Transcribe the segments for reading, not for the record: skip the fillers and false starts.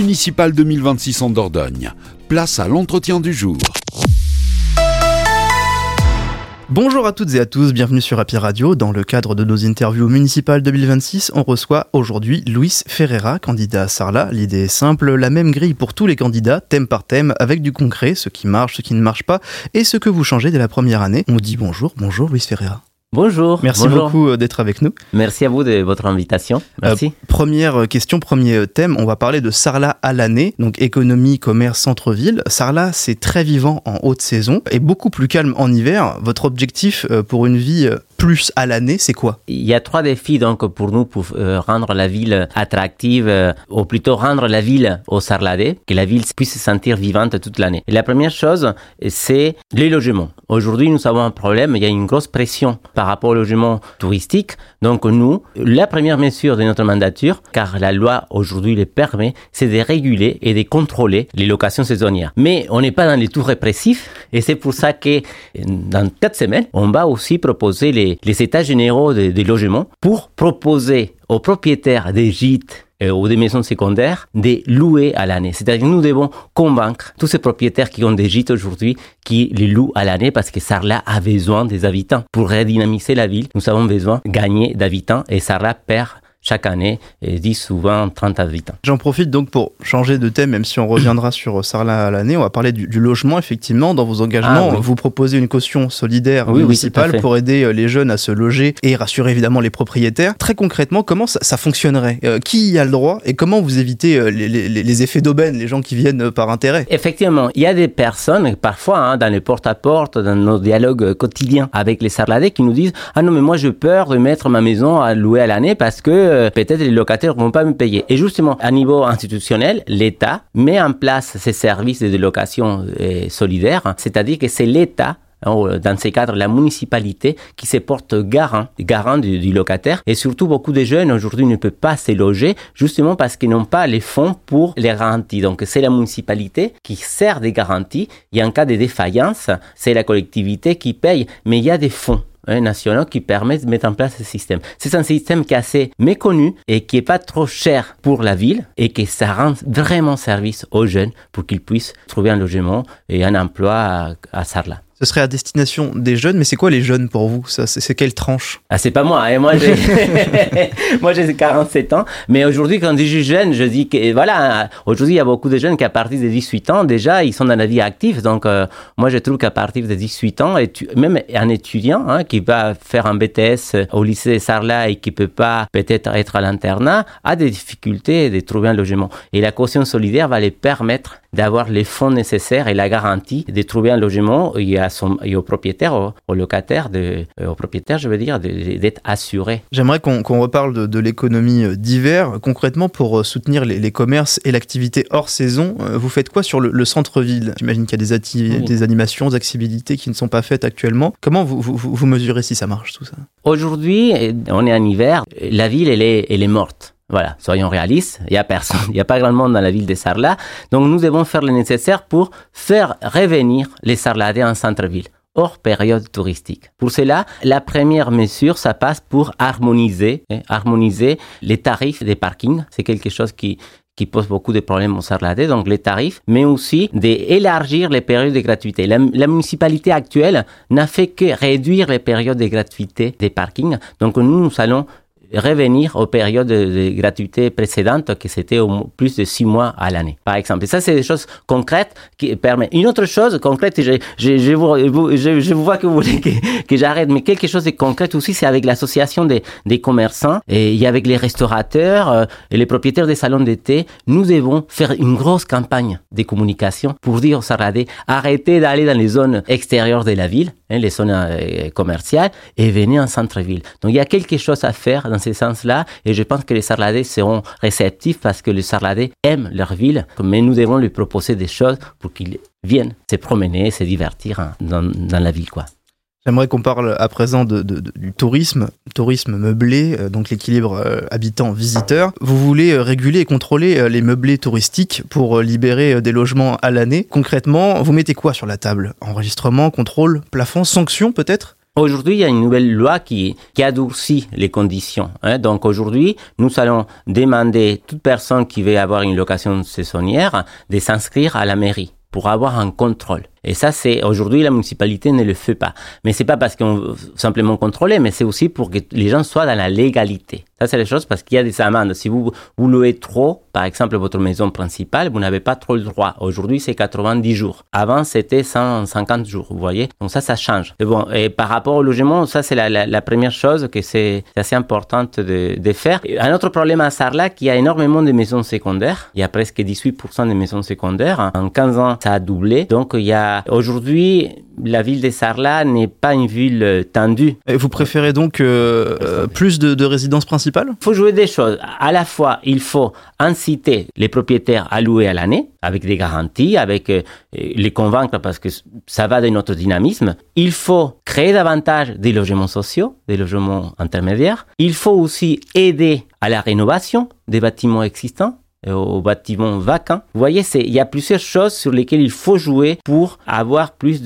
municipal 2026 en Dordogne. Place à l'entretien du jour. Bonjour à toutes et à tous, bienvenue sur Happy Radio. Dans le cadre de nos interviews municipales 2026, on reçoit aujourd'hui Luis Ferreira, candidat à Sarlat. L'idée est simple, la même grille pour tous les candidats, thème par thème, avec du concret, ce qui marche, ce qui ne marche pas, et ce que vous changez dès la première année. On dit bonjour Luis Ferreira. Bonjour. Merci beaucoup d'être avec nous. Merci à vous de votre invitation. Merci. Première question, premier thème, on va parler de Sarlat à l'année, donc économie, commerce, centre-ville. Sarlat, c'est très vivant en haute saison et beaucoup plus calme en hiver. Votre objectif pour une vie plus à l'année, c'est quoi ? Il y a 3 défis donc pour nous pour rendre la ville attractive, ou plutôt rendre la ville aux Sarladais, que la ville puisse se sentir vivante toute l'année. Et la première chose, c'est les logements. Aujourd'hui, nous avons un problème, il y a une grosse pression par rapport au logement touristique. Donc nous, la première mesure de notre mandature, car la loi aujourd'hui le permet, c'est de réguler et de contrôler les locations saisonnières. Mais on n'est pas dans les tout répressifs et c'est pour ça que dans 4 semaines, on va aussi proposer les états généraux des logements pour proposer aux propriétaires des gîtes ou des maisons secondaires de louer à l'année. C'est-à-dire que nous devons convaincre tous ces propriétaires qui ont des gîtes aujourd'hui qui les louent à l'année parce que Sarlat a besoin des habitants. Pour redynamiser la ville, nous avons besoin de gagner d'habitants et Sarlat perd chaque année, 10 ou 20, 30 habitants. J'en profite donc pour changer de thème, même si on reviendra sur Sarlat à l'année. On va parler du logement, effectivement. Dans vos engagements, vous proposez une caution solidaire municipale pour aider les jeunes à se loger et rassurer évidemment les propriétaires. Très concrètement, comment ça fonctionnerait ? Qui y a le droit et comment vous évitez les effets d'aubaine, les gens qui viennent par intérêt ? Effectivement, il y a des personnes, parfois, dans les porte-à-porte, dans nos dialogues quotidiens avec les Sarladais, qui nous disent « Ah non, mais moi j'ai peur de mettre ma maison à louer à l'année parce que peut-être les locataires ne vont pas me payer. » Et justement, à niveau institutionnel, l'État met en place ces services de location solidaire, c'est-à-dire que c'est l'État, dans ces cadres, la municipalité qui se porte garant du locataire. Et surtout, beaucoup de jeunes aujourd'hui ne peuvent pas se loger justement parce qu'ils n'ont pas les fonds pour les garanties. Donc, c'est la municipalité qui sert des garanties. Et en cas de défaillance, c'est la collectivité qui paye. Mais il y a des fonds nationaux qui permettent de mettre en place ce système. C'est un système qui est assez méconnu et qui est pas trop cher pour la ville et que ça rend vraiment service aux jeunes pour qu'ils puissent trouver un logement et un emploi à Sarlat. Ce serait à destination des jeunes, mais c'est quoi les jeunes pour vous ? C'est quelle tranche ? Ah, c'est pas moi, moi j'ai 47 ans, mais aujourd'hui quand je dis jeune, je dis que voilà, aujourd'hui il y a beaucoup de jeunes qui à partir de 18 ans déjà, ils sont dans la vie active, donc moi je trouve qu'à partir de 18 ans, même un étudiant qui va faire un BTS au lycée de Sarlat et qui peut pas peut-être être à l'internat, a des difficultés de trouver un logement. Et la caution solidaire va les permettre d'avoir les fonds nécessaires et la garantie de trouver un logement et aux propriétaires, aux locataires, aux propriétaires, je veux dire, d'être assurés. J'aimerais qu'on reparle de l'économie d'hiver. Concrètement, pour soutenir les commerces et l'activité hors saison, vous faites quoi sur le centre-ville ? J'imagine qu'il y a des animations, des accessibilités qui ne sont pas faites actuellement. Comment vous mesurez si ça marche, tout ça ? Aujourd'hui, on est en hiver, la ville, elle est morte. Voilà, soyons réalistes, il n'y a personne, il n'y a pas grand monde dans la ville de Sarlat, donc nous devons faire le nécessaire pour faire revenir les Sarladais en centre-ville, hors période touristique. Pour cela, la première mesure, ça passe pour harmoniser les tarifs des parkings. C'est quelque chose qui pose beaucoup de problèmes aux Sarladais, donc les tarifs, mais aussi d'élargir les périodes de gratuité. La municipalité actuelle n'a fait que réduire les périodes de gratuité des parkings, donc nous allons revenir aux périodes de gratuité précédentes, que c'était au plus de 6 mois à l'année, par exemple. Et ça, c'est des choses concrètes qui permettent. Une autre chose concrète, je vous vois que vous voulez que j'arrête, mais quelque chose de concret aussi, c'est avec l'association des commerçants et avec les restaurateurs et les propriétaires des salons d'été. Nous devons faire une grosse campagne de communication pour dire aux Sarladais, arrêtez d'aller dans les zones extérieures de la ville, les zones commerciales, et venez en centre-ville. Donc, il y a quelque chose à faire dans ce sens-là, et je pense que les Sarladais seront réceptifs parce que les Sarladais aiment leur ville, mais nous devons lui proposer des choses pour qu'ils viennent se promener, se divertir dans la ville, quoi. J'aimerais qu'on parle à présent du tourisme meublé, donc l'équilibre habitants-visiteurs. Vous voulez réguler et contrôler les meublés touristiques pour libérer des logements à l'année. Concrètement, vous mettez quoi sur la table ? Enregistrement, contrôle, plafond, sanctions peut-être ? Aujourd'hui, il y a une nouvelle loi qui a durci les conditions. Donc aujourd'hui, nous allons demander toute personne qui veut avoir une location saisonnière de s'inscrire à la mairie pour avoir un contrôle. Et ça, aujourd'hui, la municipalité ne le fait pas. Mais c'est pas parce qu'on veut simplement contrôler, mais c'est aussi pour que les gens soient dans la légalité. Ça, c'est la chose parce qu'il y a des amendes. Si vous louez trop, par exemple, votre maison principale, vous n'avez pas trop le droit. Aujourd'hui, c'est 90 jours. Avant, c'était 150 jours, vous voyez. Donc ça change. Et bon, et par rapport au logement, ça, c'est la première chose que c'est assez importante de faire. Et un autre problème à Sarlat, qu'il y a énormément de maisons secondaires. Il y a presque 18% de maisons secondaires. En 15 ans, ça a doublé. Donc, il y a aujourd'hui, la ville de Sarlat n'est pas une ville tendue. Et vous préférez donc plus de résidences principales ? Il faut jouer des choses. À la fois, il faut inciter les propriétaires à louer à l'année, avec des garanties, avec les convaincre parce que ça va de notre dynamisme. Il faut créer davantage des logements sociaux, des logements intermédiaires. Il faut aussi aider à la rénovation des bâtiments existants, aux bâtiments vacants. Vous voyez, il y a plusieurs choses sur lesquelles il faut jouer pour avoir plus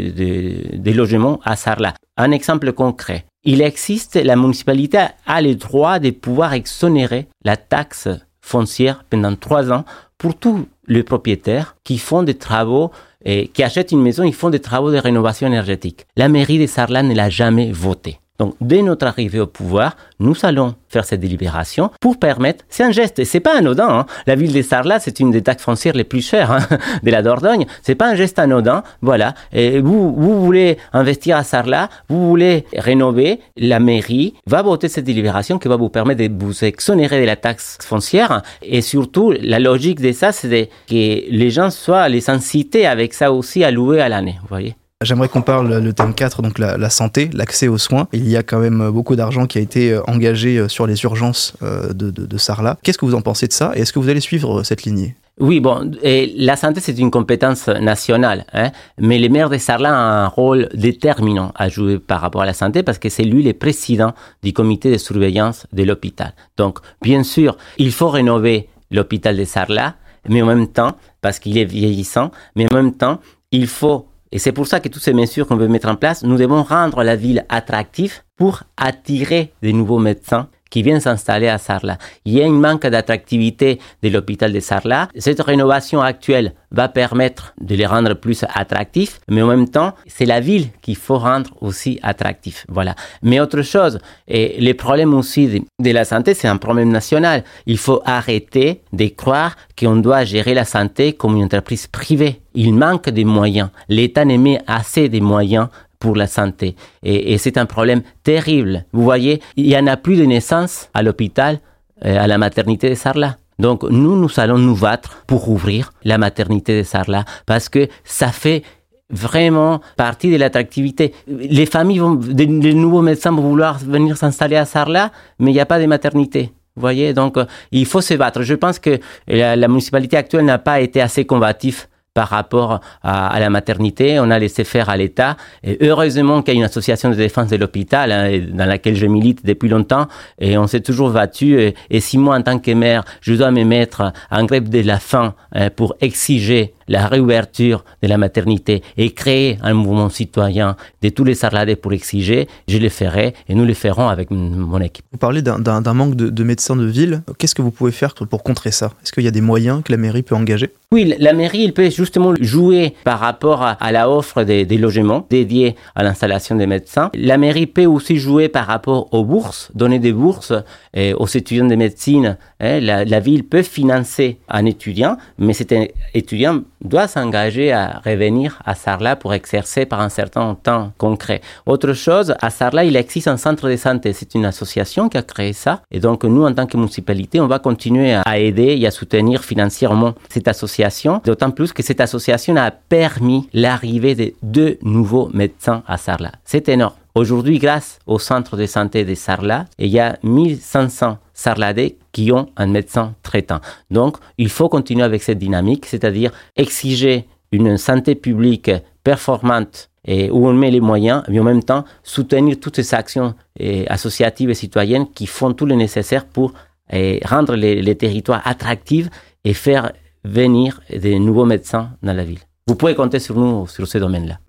de logements à Sarlat. Un exemple concret. Il existe, la municipalité a le droit de pouvoir exonérer la taxe foncière pendant 3 ans pour tous les propriétaires qui font des travaux et qui achètent une maison, ils font des travaux de rénovation énergétique. La mairie de Sarlat ne l'a jamais voté. Donc, dès notre arrivée au pouvoir, nous allons faire cette délibération pour permettre, c'est un geste, et c'est pas anodin, hein. La ville de Sarlat, c'est une des taxes foncières les plus chères, de la Dordogne. C'est pas un geste anodin, voilà. Et vous voulez investir à Sarlat, vous voulez rénover, la mairie va voter cette délibération qui va vous permettre de vous exonérer de la taxe foncière. Et surtout, la logique de ça, c'est que les gens soient les incités avec ça aussi à louer à l'année, vous voyez. J'aimerais qu'on parle le thème 4, donc la santé, l'accès aux soins. Il y a quand même beaucoup d'argent qui a été engagé sur les urgences de Sarlat. Qu'est-ce que vous en pensez de ça et est-ce que vous allez suivre cette lignée ? Oui, bon, et la santé, c'est une compétence nationale, mais le maire de Sarlat a un rôle déterminant à jouer par rapport à la santé parce que c'est lui le président du comité de surveillance de l'hôpital. Donc, bien sûr, il faut rénover l'hôpital de Sarlat, mais en même temps, parce qu'il est vieillissant, mais en même temps, il faut. Et c'est pour ça que toutes ces mesures qu'on veut mettre en place, nous devons rendre la ville attractive pour attirer de nouveaux médecins qui viennent s'installer à Sarlat. Il y a un manque d'attractivité de l'hôpital de Sarlat. Cette rénovation actuelle va permettre de les rendre plus attractifs, mais en même temps, c'est la ville qu'il faut rendre aussi attractif. Voilà. Mais autre chose, et les problèmes aussi de la santé, c'est un problème national. Il faut arrêter de croire qu'on doit gérer la santé comme une entreprise privée. Il manque de moyens. L'État ne met assez de moyens pour la santé. Et c'est un problème terrible. Vous voyez, il n'y en a plus de naissances à l'hôpital, à la maternité de Sarlat. Donc, nous allons nous battre pour ouvrir la maternité de Sarlat parce que ça fait vraiment partie de l'attractivité. Les familles les nouveaux médecins vont vouloir venir s'installer à Sarlat, mais il n'y a pas de maternité. Vous voyez, donc il faut se battre. Je pense que la municipalité actuelle n'a pas été assez combative par rapport à la maternité. On a laissé faire à l'État. Et heureusement qu'il y a une association de défense de l'hôpital dans laquelle je milite depuis longtemps et on s'est toujours battu. Et si moi, en tant que maire, je dois me mettre en grève de la faim pour exiger la réouverture de la maternité et créer un mouvement citoyen de tous les Sarladais pour exiger, je le ferai et nous le ferons avec mon équipe. Vous parlez d'un manque de médecins de ville. Qu'est-ce que vous pouvez faire pour contrer ça ? Est-ce qu'il y a des moyens que la mairie peut engager ? Oui, la mairie, elle peut justement jouer par rapport à la offre des logements dédiés à l'installation des médecins. La mairie peut aussi jouer par rapport aux bourses, donner des bourses aux étudiants de médecine. La ville peut financer un étudiant, mais cet étudiant doit s'engager à revenir à Sarlat pour exercer par un certain temps concret. Autre chose, à Sarlat, il existe un centre de santé. C'est une association qui a créé ça. Et donc, nous, en tant que municipalité, on va continuer à aider et à soutenir financièrement cette association. D'autant plus que cette association a permis l'arrivée de 2 nouveaux médecins à Sarlat. C'est énorme. Aujourd'hui, grâce au centre de santé de Sarlat, il y a 1500 Sarladais qui ont un médecin traitant. Donc, il faut continuer avec cette dynamique, c'est-à-dire exiger une santé publique performante et où on met les moyens, mais en même temps soutenir toutes ces actions associatives et citoyennes qui font tout le nécessaire pour rendre les territoires attractifs et faire venir de nouveaux médecins dans la ville. Vous pouvez compter sur nous sur ce domaine-là.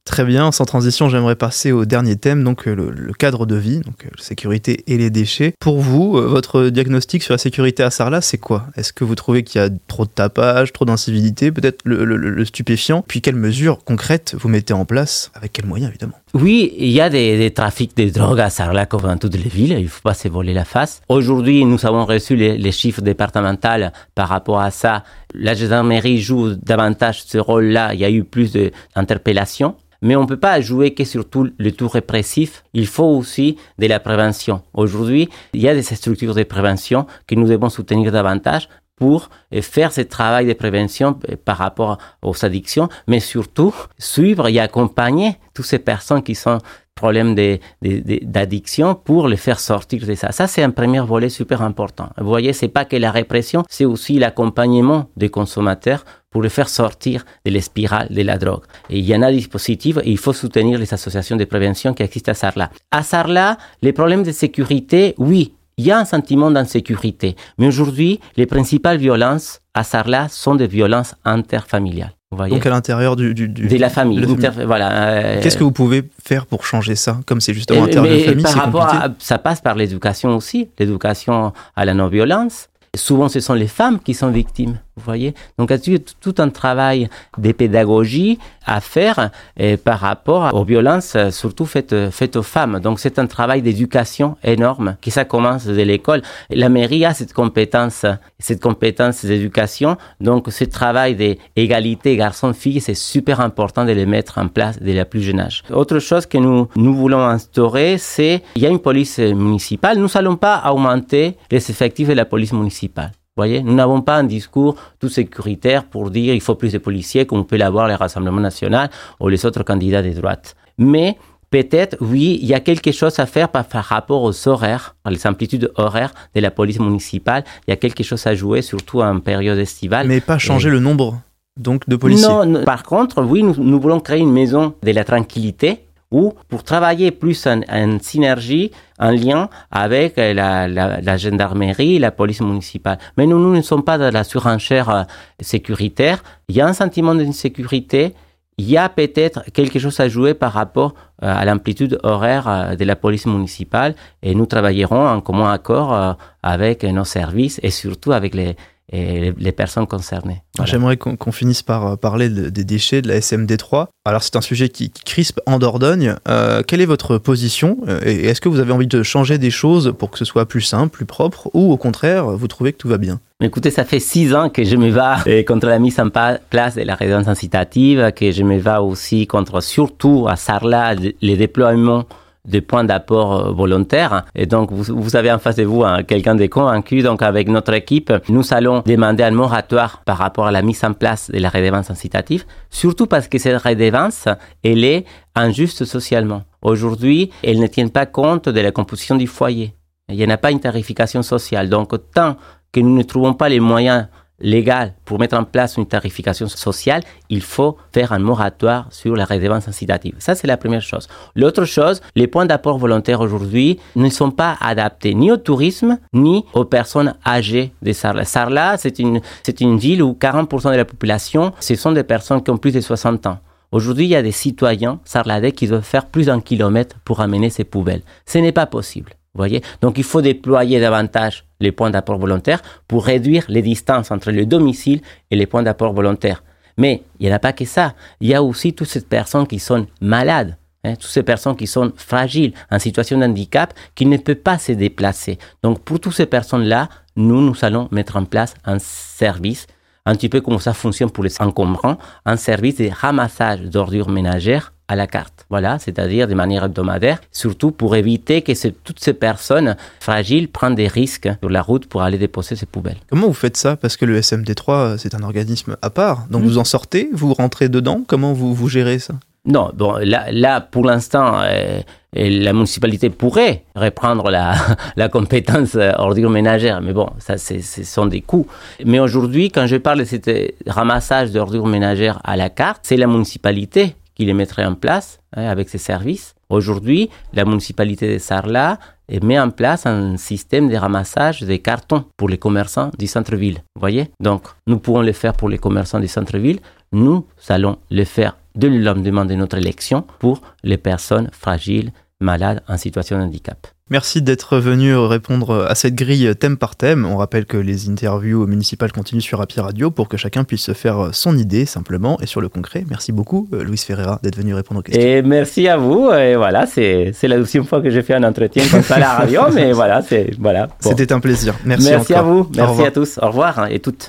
Très bien, sans transition, j'aimerais passer au dernier thème, donc le cadre de vie, donc la sécurité et les déchets. Pour vous, votre diagnostic sur la sécurité à Sarlat, c'est quoi? Est-ce que vous trouvez qu'il y a trop de tapage, trop d'incivilité, peut-être le stupéfiant? Puis quelles mesures concrètes vous mettez en place? Avec quels moyens, évidemment? Oui, il y a des trafics de drogue à Sarlat comme dans toutes les villes, il ne faut pas se voler la face. Aujourd'hui, nous avons reçu les chiffres départementaux par rapport à ça. La gendarmerie joue davantage ce rôle-là, il y a eu plus d'interpellations. Mais on ne peut pas jouer que sur tout le tout répressif. Il faut aussi de la prévention. Aujourd'hui, il y a des structures de prévention que nous devons soutenir davantage pour faire ce travail de prévention par rapport aux addictions, mais surtout suivre et accompagner toutes ces personnes qui sont problèmes d'addiction pour les faire sortir de ça. Ça, c'est un premier volet super important. Vous voyez, c'est pas que la répression, c'est aussi l'accompagnement des consommateurs pour les faire sortir de la spirale de la drogue. Et il y en a des dispositifs et il faut soutenir les associations de prévention qui existent à Sarlat. À Sarlat, les problèmes de sécurité, oui, il y a un sentiment d'insécurité. Mais aujourd'hui, les principales violences à Sarlat sont des violences interfamiliales. Donc à l'intérieur de la famille. Voilà. Qu'est-ce que vous pouvez faire pour changer ça, comme c'est justement intérieur de famille, c'est compliqué. Ça passe par l'éducation aussi, l'éducation à la non-violence. Souvent, ce sont les femmes qui sont victimes, vous voyez. Donc, il y a tout un travail de pédagogie à faire par rapport aux violences, surtout faites aux femmes. Donc, c'est un travail d'éducation énorme, qui ça commence dès l'école. La mairie a cette compétence d'éducation. Donc, ce travail d'égalité garçons-filles, c'est super important de les mettre en place dès le plus jeune âge. Autre chose que nous voulons instaurer, c'est il y a une police municipale. Nous n'allons pas augmenter les effectifs de la police municipale. Vous voyez, nous n'avons pas un discours tout sécuritaire pour dire il faut plus de policiers comme on peut l'avoir les Rassemblements nationaux ou les autres candidats de droite. Mais peut-être, oui, il y a quelque chose à faire par rapport aux horaires, les amplitudes horaires de la police municipale. Il y a quelque chose à jouer, surtout en période estivale. Mais pas changer le nombre donc de policiers. Non, par contre, oui, nous voulons créer une maison de la tranquillité ou pour travailler plus en synergie, en lien avec la gendarmerie et la police municipale. Mais nous ne sommes pas dans la surenchère sécuritaire. Il y a un sentiment d'insécurité. Il y a peut-être quelque chose à jouer par rapport à l'amplitude horaire de la police municipale et nous travaillerons en commun accord avec nos services et surtout avec les personnes concernées. Voilà. J'aimerais qu'on finisse par parler des déchets de la SMD3. Alors c'est un sujet qui crispe en Dordogne. Quelle est votre position et est-ce que vous avez envie de changer des choses pour que ce soit plus simple, plus propre ou au contraire, vous trouvez que tout va bien? Écoutez, ça fait 6 ans que je me bats contre la mise en place de la résidence incitative, que je me bats aussi contre, surtout à Sarlat, les déploiements de points d'apport volontaires. Et donc, vous avez en face de vous quelqu'un de convaincu. Donc, avec notre équipe, nous allons demander un moratoire par rapport à la mise en place de la redevance incitative, surtout parce que cette redevance, elle est injuste socialement. Aujourd'hui, elle ne tient pas compte de la composition du foyer. Il n'y en a pas une tarification sociale. Donc, tant que nous ne trouvons pas les moyens légaux pour mettre en place une tarification sociale, il faut faire un moratoire sur la redevance incitative. Ça, c'est la première chose. L'autre chose, les points d'apport volontaires aujourd'hui ne sont pas adaptés ni au tourisme, ni aux personnes âgées de Sarlat. Sarlat, c'est une ville où 40% de la population, ce sont des personnes qui ont plus de 60 ans. Aujourd'hui, il y a des citoyens sarlatais qui doivent faire plus d'un kilomètre pour amener ces poubelles. Ce n'est pas possible. Vous voyez? Donc, il faut déployer davantage les points d'apport volontaires pour réduire les distances entre le domicile et les points d'apport volontaires. Mais il n'y en a pas que ça. Il y a aussi toutes ces personnes qui sont malades, toutes ces personnes qui sont fragiles, en situation de handicap, qui ne peuvent pas se déplacer. Donc, pour toutes ces personnes-là, nous allons mettre en place un service, un petit peu comme ça fonctionne pour les encombrants, un service de ramassage d'ordures ménagères à la carte. Voilà, c'est-à-dire de manière hebdomadaire, surtout pour éviter que toutes ces personnes fragiles prennent des risques sur la route pour aller déposer ces poubelles. Comment vous faites ça? Parce que le SMD3, c'est un organisme à part. Donc vous en sortez, vous rentrez dedans. Comment vous gérez ça? Non, bon, là pour l'instant, la municipalité pourrait reprendre la compétence ordures ménagères, mais bon, ça, ce sont des coûts. Mais aujourd'hui, quand je parle de ce ramassage d'ordures ménagères à la carte, c'est la municipalité qui les mettrait en place avec ses services. Aujourd'hui, la municipalité de Sarlat met en place un système de ramassage des cartons pour les commerçants du centre-ville. Vous voyez? Donc, nous pouvons le faire pour les commerçants du centre-ville. Nous allons le faire de l'amendement de notre élection pour les personnes fragiles, malades, en situation de handicap. Merci d'être venu répondre à cette grille thème par thème. On rappelle que les interviews municipales continuent sur Happy Radio pour que chacun puisse se faire son idée simplement et sur le concret. Merci beaucoup Luis Ferreira d'être venu répondre aux questions. Et merci à vous. Et voilà, c'est la 12e fois que je fais un entretien comme ça à la radio, mais voilà, bon. C'était un plaisir. Merci à vous. Merci à tous. Au revoir et toutes.